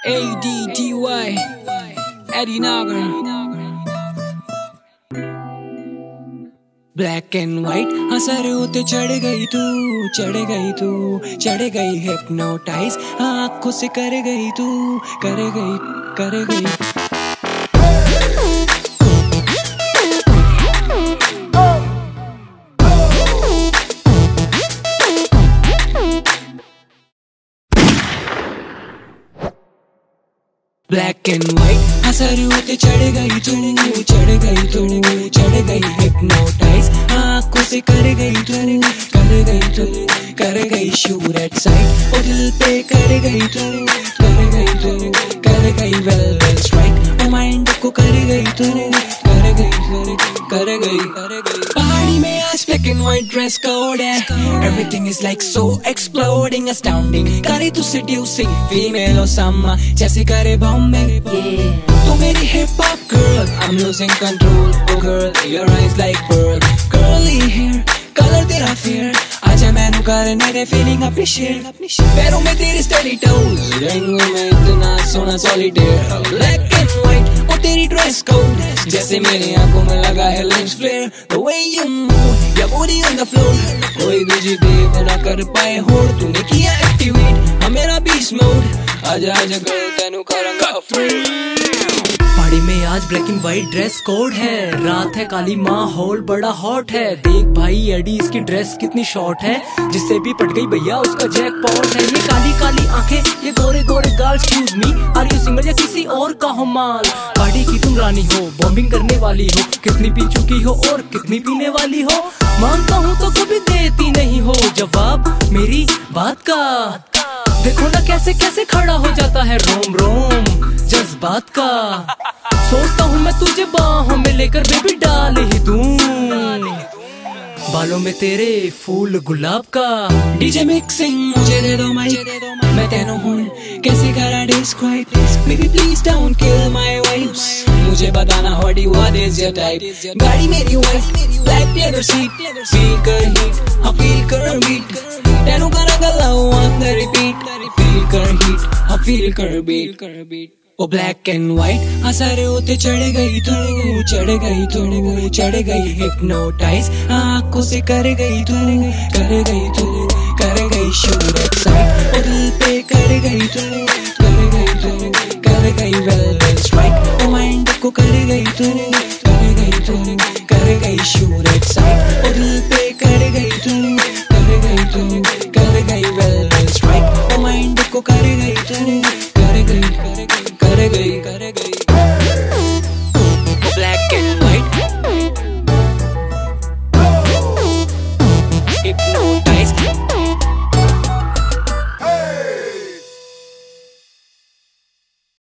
ADDY Eddie Nagar black and white असर होते चढ़ गई तू चढ़ गई तू चढ़ गई हिप्नोटाइज आँखों से कर गई तू कर गई ब्लैक एंड व्हाइट असर होते चढ़ गई तू चढ़ गई तू चढ़ गई हिप्नोटाइज आँखों से कर गई शूर एट साइड ओ दिल पे कर गई वेल स्ट्राइक ओ माइंड को कर गई पहाड़ी में आज black and white dress code है everything is like so exploding astounding करे तू सेड्यूसिंग फीमेल ओसामा जैसे करे बॉम्बे तू मेरी hip hop girl I am losing control oh girl your eyes like pearl curly hair colour तेरा fair आजा मैनू करने दे फीलिंग अपनी शेयर पैरों में तेरी स्टडी टोज रंग में इतना सोना solitaire black and white oh तेरी ड्रेस कोड जैसे मेरी आंखों में लगा है lens flare the way you move your body on the floor कोई तुझे देख ना कर पाए होड़ तूने किया एक्टिवेट हम मेरा बीच मोड आजा गर्ल तेनू करूंगा पहाड़ी में आज black and white dress code है रात है काली माहौल बड़ा हॉट है देख भाई एडी इसकी ड्रेस कितनी शॉर्ट है जिससे भी पट गई भैया उसका जैकपॉट है ये काली काली आंखें ये गोरे गोरे गाल excuse me are you single या किसी और का हो माल पार्टी की तुम रानी हो बॉम्बिंग करने वाली हो कितनी पी चुकी हो और कितनी पीने वाली हो मानता हूँ तो कभी देती नहीं हो जवाब मेरी बात का देखो ना कैसे कैसे खड़ा हो जाता है रोम रोम जज्बात का सोचता हूँ मैं तुझे बाहों में लेकर बेबी डाल ही दूं बालों में तेरे फूल गुलाब का डीजे मिक्सिंग मुझे दे दो माइक मैं तेनू हूँ कैसे करा describe baby please don't kill my vibes मुझे बताना व्हाट इज योर टाइप गाड़ी मेरी wife black leather seat feel कर हीट हाँ फील कर बीट तेनू करा गला ऑन द रिपीट फील कर हीट हाँ फील कर beat oh black and white असर होते चढ़ गई तू चढ़ गई हिप्नोटाइज आँखों से कर गई शूर एट साइड ओ दिल पे कर गई वेल स्ट्राइक ओ माइंड को कर गई शूर एट साइड ओ दिल पे कर गई वेल स्ट्राइक ओ माइंड को कर गई